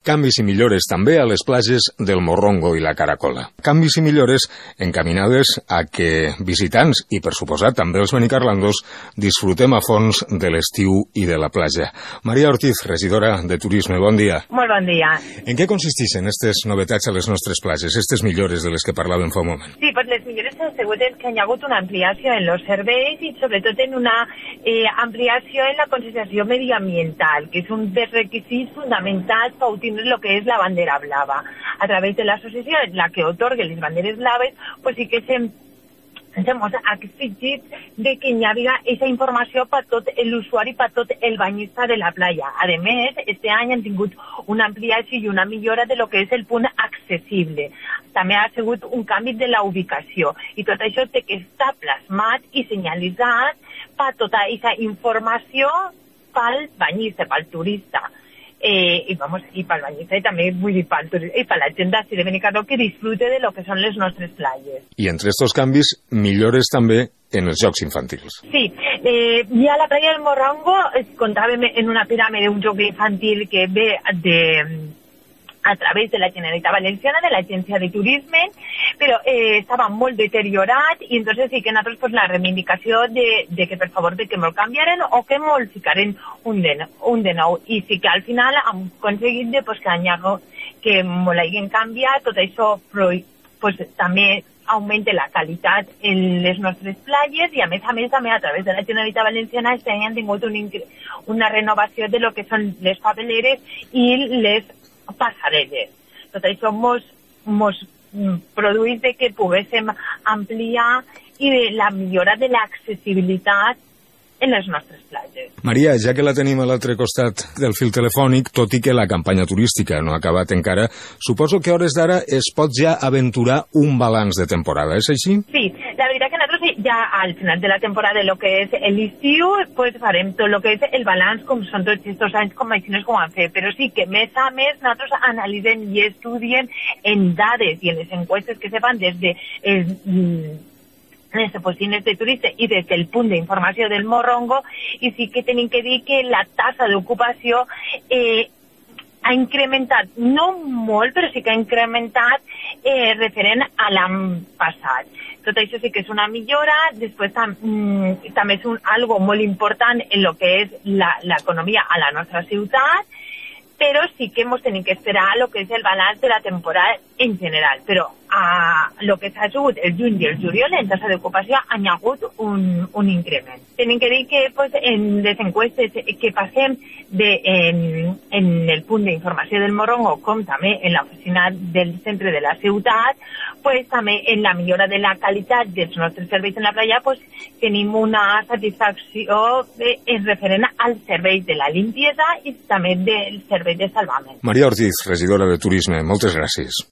Canvis i millores també a les platges del Morrongo i la Caracola. Canvis i millores encaminades a que visitants i, per suposat, també els benicarlandos disfrutem a fons de l'estiu i de la platja. Maria Ortiz, regidora de Turisme, bon dia. Molt bon dia. En què consisteixen aquestes novetats a les nostres platges, aquestes millores de les que parlàvem fa un moment? Sí, pues les millores han sigut que hi ha hagut una ampliació en els serveis i sobretot en una ampliació en la concienciació mediambiental, que és un dels requisits fonamentals per obtenir el que és la bandera blava. A través de l'associació, la que otorga les banderes blaves, pues sí que ens hem exigit de que hi hagi aquesta informació per tot l'usuari, per tot el banyista de la playa. A més, este any han tingut una ampliació i una millora de lo que és el punt accessible. També ha sigut un canvi de la ubicació i tot això té que estar plasmat i senyalitzat per tota aquesta informació pel banyista, pel turista. I pel banyista i també vull dir per la gent d'ací de Benicarló que disfrute de lo que són les nostres platges. I entre estos canvis, millores també en els jocs infantils. Sí, ja a la playa del Morrongo comptàvem en una piràmide un joc infantil que ve a través de la Generalitat Valenciana, de l'Agència de Turisme, però estava molt deteriorat i entonces sí que nosaltres pues, la reivindicació de que per favor de que me'l canviaren o que me'l ficaren un de nou. I sí que al final hem aconseguit de, pues, que me l'hagin canviat, tot això pues, també augmenta la qualitat en les nostres platges i a més també a través de la Generalitat Valenciana este any han tingut una renovació de lo que són les papeleres i les passarelles. Tot això mos produeix de que poguéssim ampliar i de la millora de l'accessibilitat en les nostres platges. Maria, ja que la tenim a l'altre costat del fil telefònic, tot i que la campanya turística no ha acabat encara, suposo que a hores d'ara es pot ja aventurar un balanç de temporada, és així? Sí, la veritat que nosaltres ja al final de la temporada de lo que és l'estiu pues farem tot lo que és el balanç com són tots aquests anys com així com han fet, però sí que més a més nosaltres analitzem i estudiem en dades i en les enquestes que se fan des de les oficines de turistes i des del punt d'informació del Morrongo i sí que tenim que dir que la tassa d'ocupació ha incrementat, no molt, però sí que ha incrementat referent a l'any passat. Tot això sí que és una millora, després també és algo molt important en el que és l'economia a la nostra ciutat, però sí que hem de que esperar el que és el balanç de la temporada en general. Però el que s'ha sigut el juny i el juliol, en tassa d'ocupació, hi ha hagut un increment. Tenim que dir que pues, en les enquestes que passem en el punt d'informació del Morrongo, com també en l'oficina del centre de la ciutat, pues, també en la millora de la qualitat dels nostres serveis en la playa, pues, tenim una satisfacció en referent als serveis de la limpiesa i també del servei de salvament. Maria Ortiz, regidora de Turisme, moltes gràcies.